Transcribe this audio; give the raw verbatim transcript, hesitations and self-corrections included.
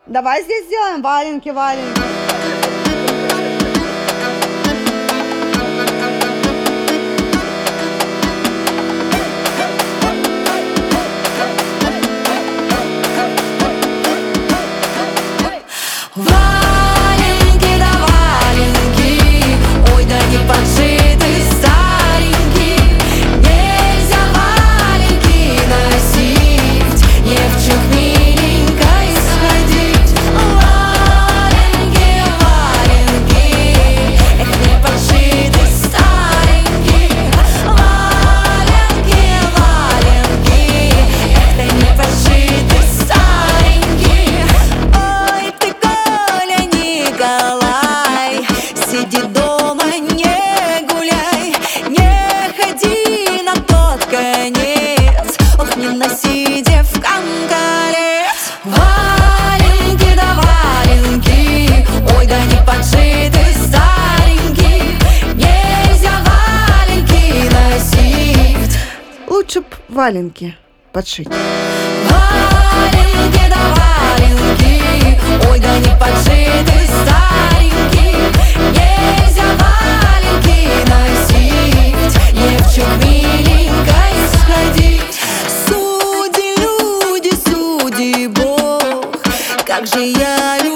Давай здесь сделаем валенки, валенки. Валенки да валенки, ой, да не подшиты старенькие. Нельзя валенки носить, не в чух миленькой сходить. Валенки, валенки, эх, не подшиты старенькие. Валенки, валенки, эх, да не подшиты старенькие. Ой, ты, Коля, Николай, сиди дома, не гуляй, не ходи на тот конец, ох, не носи девкам колец. Валенки да валенки, ой, да не подшиты старенькие. Нельзя валенки носить. Лучше б валенки подшить. Валенки да валенки, ой, да не подшиты старенькие. Нельзя валенки носить, не в чух миленькой сходить. Суди, люди, суди, Бог, как же я люблю